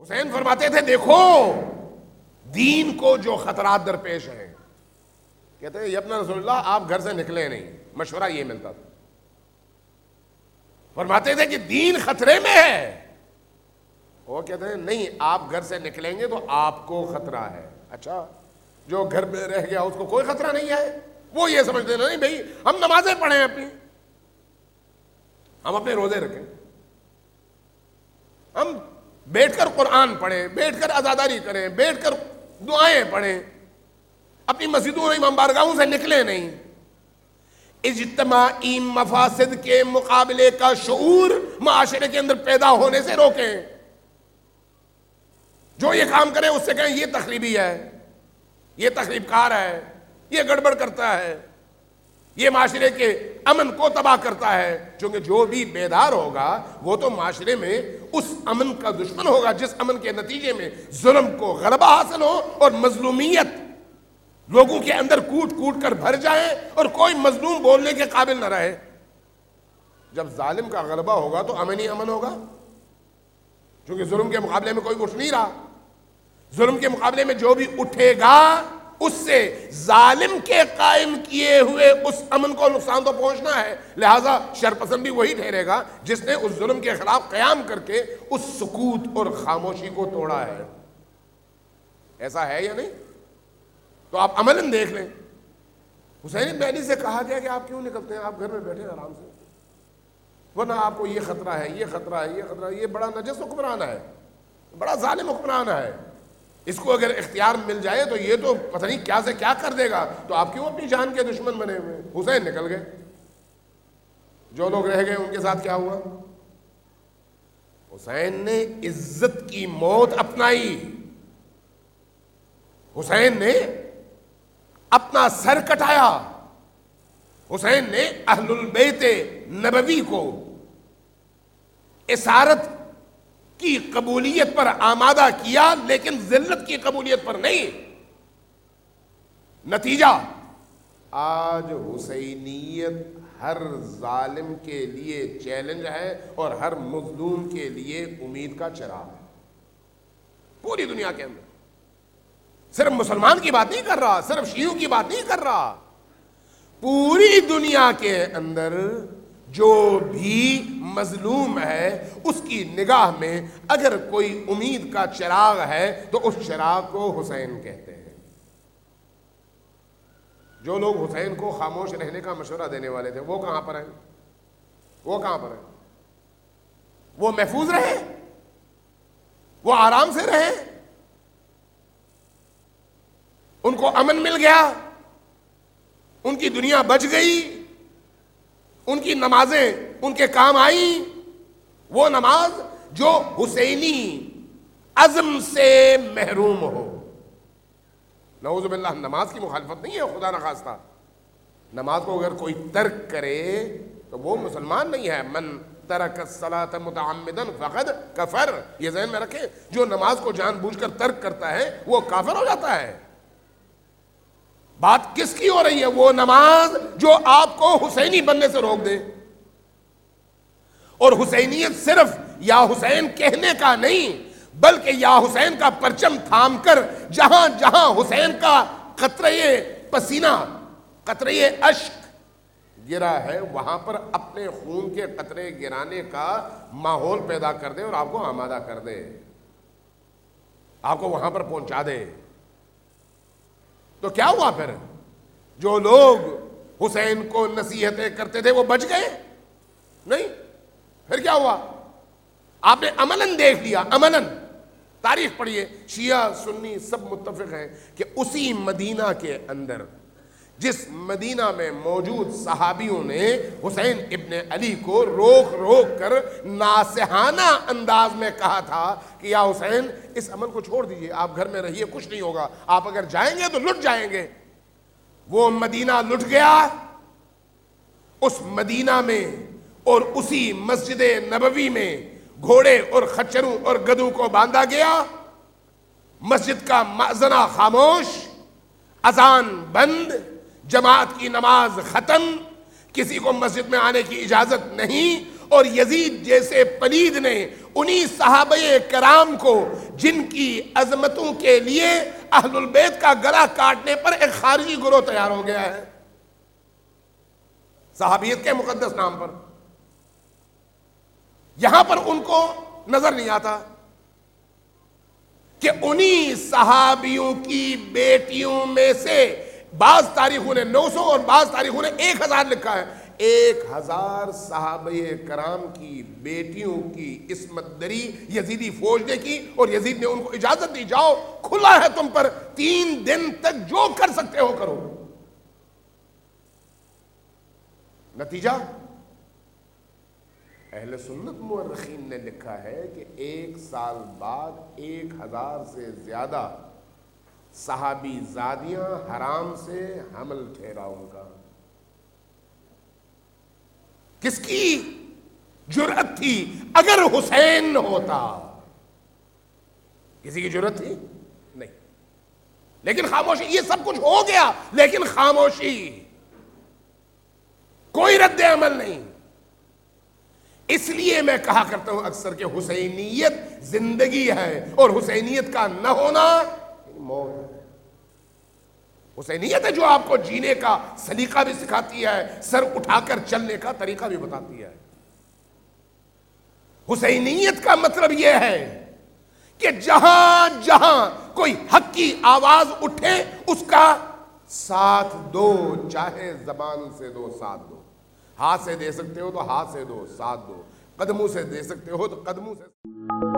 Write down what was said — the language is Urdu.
حسین فرماتے تھے دیکھو دین کو جو خطرات درپیش ہیں، کہتے ہیں ابن رسول اللہ آپ گھر سے نکلے نہیں، مشورہ یہ ملتا تھا. فرماتے تھے کہ دین خطرے میں ہے، وہ کہتے ہیں نہیں آپ گھر سے نکلیں گے تو آپ کو خطرہ ہے. اچھا جو گھر میں رہ گیا اس کو کوئی خطرہ نہیں ہے؟ وہ یہ سمجھتے نہیں بھائی ہم نمازیں پڑھیں اپنی، ہم اپنے روزے رکھیں، ہم بیٹھ کر قرآن پڑھیں، بیٹھ کر عزاداری کریں، بیٹھ کر دعائیں پڑھیں، اپنی مسجدوں اور امام بارگاہوں سے نکلے نہیں. اجتماعی مفاسد کے مقابلے کا شعور معاشرے کے اندر پیدا ہونے سے روکیں. جو یہ کام کرے اس سے کہیں یہ تخریبی ہے، یہ تخریب کار ہے، یہ گڑبڑ کرتا ہے، یہ معاشرے کے امن کو تباہ کرتا ہے. چونکہ جو بھی بیدار ہوگا وہ تو معاشرے میں اس امن کا دشمن ہوگا جس امن کے نتیجے میں ظلم کو غلبہ حاصل ہو اور مظلومیت لوگوں کے اندر کوٹ کوٹ کر بھر جائے اور کوئی مظلوم بولنے کے قابل نہ رہے. جب ظالم کا غلبہ ہوگا تو امن ہی امن ہوگا، چونکہ ظلم کے مقابلے میں کوئی اٹھ نہیں رہا. ظلم کے مقابلے میں جو بھی اٹھے گا اس سے ظالم کے قائم کیے ہوئے اس امن کو نقصان تو پہنچنا ہے. لہذا شرپسند بھی وہی ٹھہرے گا جس نے اس ظلم کے خلاف قیام کر کے اس سکوت اور خاموشی کو توڑا ہے. ایسا ہے یا نہیں؟ تو آپ عملاً دیکھ لیں. حسین بن علی سے کہا گیا کہ آپ کیوں نکلتے ہیں، آپ گھر میں بیٹھے آرام سے، ورنہ آپ کو یہ خطرہ ہے، یہ خطرہ ہے، یہ خطرہ ہے، یہ بڑا نجس حکمران ہے، بڑا ظالم حکمران ہے، اس کو اگر اختیار مل جائے تو یہ تو پتہ نہیں کیا سے کیا کر دے گا، تو آپ کیوں اپنی جان کے دشمن بنے ہوئے. حسین نکل گئے. جو لوگ رہ گئے ان کے ساتھ کیا ہوا؟ حسین نے عزت کی موت اپنائی. حسین نے اپنا سر کٹایا. حسین نے اہل البیت نبوی کو اسارت کی قبولیت پر آمادہ کیا لیکن ذلت کی قبولیت پر نہیں. نتیجہ آج حسینیت ہر ظالم کے لیے چیلنج ہے اور ہر مظلوم کے لیے امید کا چراغ ہے. پوری دنیا کے اندر صرف مسلمان کی بات نہیں کر رہا، صرف شیعوں کی بات نہیں کر رہا، پوری دنیا کے اندر جو بھی مظلوم ہے اس کی نگاہ میں اگر کوئی امید کا چراغ ہے تو اس چراغ کو حسین کہتے ہیں. جو لوگ حسین کو خاموش رہنے کا مشورہ دینے والے تھے وہ کہاں پر ہیں؟ وہ کہاں پر ہیں؟ وہ محفوظ رہے، وہ آرام سے رہے، ان کو امن مل گیا، ان کی دنیا بچ گئی، ان کی نمازیں ان کے کام آئیں. وہ نماز جو حسینی عزم سے محروم ہو. نعوذ باللہ نماز کی مخالفت نہیں ہے، خدا نخواستہ نماز کو اگر کوئی ترک کرے تو وہ مسلمان نہیں ہے. من ترک الصلاۃ متعمدا فقد کفر. یہ ذہن میں رکھیں، جو نماز کو جان بوجھ کر ترک کرتا ہے وہ کافر ہو جاتا ہے. بات کس کی ہو رہی ہے؟ وہ نماز جو آپ کو حسینی بننے سے روک دے. اور حسینیت صرف یا حسین کہنے کا نہیں بلکہ یا حسین کا پرچم تھام کر جہاں جہاں حسین کا قطرہ پسینہ، قطرہ اشک گرا ہے وہاں پر اپنے خون کے قطرے گرانے کا ماحول پیدا کر دے اور آپ کو آمادہ کر دے، آپ کو وہاں پر پہنچا دے. تو کیا ہوا پھر؟ جو لوگ حسین کو نصیحتیں کرتے تھے وہ بچ گئے؟ نہیں. پھر کیا ہوا؟ آپ نے عملاً دیکھ لیا. عملاً تاریخ پڑھیے، شیعہ سنی سب متفق ہیں کہ اسی مدینہ کے اندر جس مدینہ میں موجود صحابیوں نے حسین ابن علی کو روک روک کر ناصحانہ انداز میں کہا تھا کہ یا حسین اس عمل کو چھوڑ دیجئے، آپ گھر میں رہیے، کچھ نہیں ہوگا، آپ اگر جائیں گے تو لٹ جائیں گے. وہ مدینہ لٹ گیا. اس مدینہ میں اور اسی مسجد نبوی میں گھوڑے اور خچروں اور گدھوں کو باندھا گیا. مسجد کا مأذنہ خاموش، اذان بند، جماعت کی نماز ختم، کسی کو مسجد میں آنے کی اجازت نہیں. اور یزید جیسے پلید نے انہی صحابہ کرام کو جن کی عظمتوں کے لیے اہل البیت کا گلا کاٹنے پر ایک خارجی گروہ تیار ہو گیا ہے، صحابیت کے مقدس نام پر. یہاں پر ان کو نظر نہیں آتا کہ انہی صحابیوں کی بیٹیوں میں سے بعض تاریخوں نے 900 اور بعض تاریخوں نے 1000 لکھا ہے. 1000 صحابہ کرام کی بیٹیوں کی عصمت دری یزیدی فوج نے کی، اور یزید نے ان کو اجازت دی، جاؤ کھلا ہے تم پر، 3 دن تک جو کر سکتے ہو کرو. نتیجہ اہل سنت مورخین نے لکھا ہے کہ 1 سال بعد 1000 سے زیادہ صحابی زادیاں حرام سے حمل ٹھہرا ان کا. کس کی جرأت تھی؟ اگر حسین ہوتا. کسی کی جرأت تھی؟ نہیں. لیکن خاموشی، یہ سب کچھ ہو گیا لیکن خاموشی، کوئی رد عمل نہیں. اس لیے میں کہا کرتا ہوں اکثر کہ حسینیت زندگی ہے اور حسینیت کا نہ ہونا موت ہے. حسینیت ہے جو آپ کو جینے کا سلیقہ بھی سکھاتی ہے، سر اٹھا کر چلنے کا طریقہ بھی بتاتی ہے. حسینیت کا مطلب یہ ہے کہ جہاں جہاں کوئی حق کی آواز اٹھے اس کا ساتھ دو، چاہے زبان سے دو، ساتھ دو. ہاتھ سے دے سکتے ہو تو ہاتھ سے دو، ساتھ دو. قدموں سے دے سکتے ہو تو قدموں سے.